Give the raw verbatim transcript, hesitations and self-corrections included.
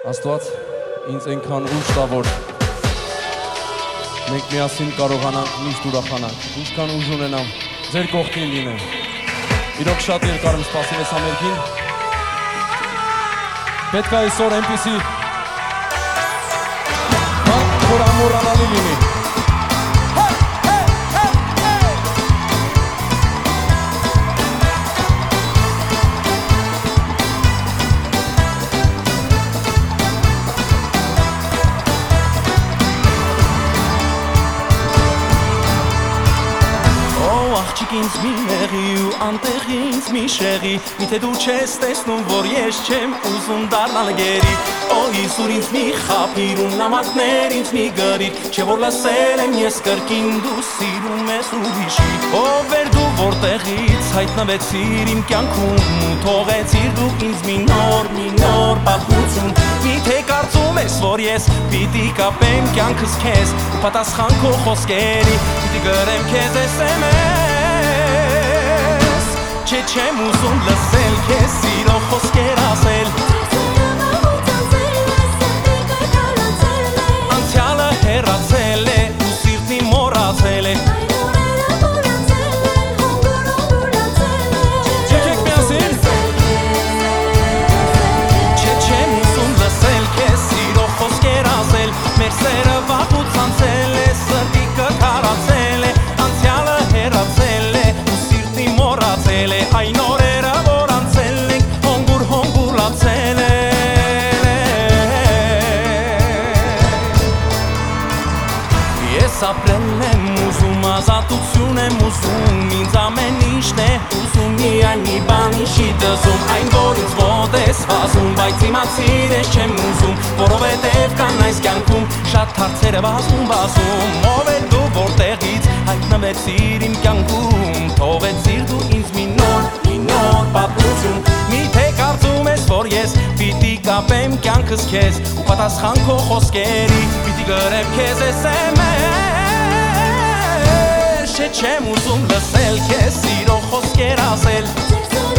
Աստված ինձ այնքան ուժ տա, որ մենք միասին կարողանանք միշտ ուրախանանք, ինչքան ուժ ունենամ, ձեր կողքին լինեմ։ Իրոք շատ երկար եմ սպասել այս համերգին։ Պետք է այսօր այնպիսի բան, որ ամոռանալի լինի։ Աղջիկ ինձ մի մեղի ու անտեղ ինձ մի շեղի, միթե դու չես տեսնում, որ ես չեմ ուզում դառնալ գերի։ Օ Իսուր ինձ մի խաբիր ու նամակներ ինձ մի գրիր, չէ որ լսել եմ ես կրկին դու սիրում ես ուրիշի։ Ով էր դու որտեղից հայտնվեցիր իմ կյանքում ու թողեցիր դու ինձ մի նոր, մի նոր պատմություն։ Միթե կարծում ես, որ ես պիտի կապեմ կյանքս քեզ ու պատասխան քո խոսքերի, պիտի գրեմ քեզ էս էմ էս, չէ չեմ ուզում լսել քեզ սիրո խոսքեր ասել։ Անցյալը հեռացել է ու սիրտի մոռացել է։ Մեր սերը վաղուց անցել է, սրտի կթարացել է, անցյալը հեռացել է ու սիրտի մոռացել է, այն օրերը որ անցել ենք հոնգուր հոնգուրացել է։ Ես ապրել եմ ուզում, ազատություն եմ ուզում, ինձ ամեն ինչն է ուզում, միայն մի բան ինչի դզում, այն որ ինձ ոտ ես վազում, բայց իմացիր ես չեմ ուզում, որովհետև կան այս կյանքում շատ հարցեր է վազում վազում։ Ով է դու որտեղից հայտնվեցիր իմ կյանքում, թողեցիր դու ինձ մի նոր, մի նոր պատմություն։ Միթե կարծում ես, որ ես պիտի կապեմ կյանքս քեզ ու պատասխան քո խոսքերի, պիտի գրեմ քեզ էս էմ էս, չէ չեմ ուզում լսել քեզ սիրո խոսքեր ասել։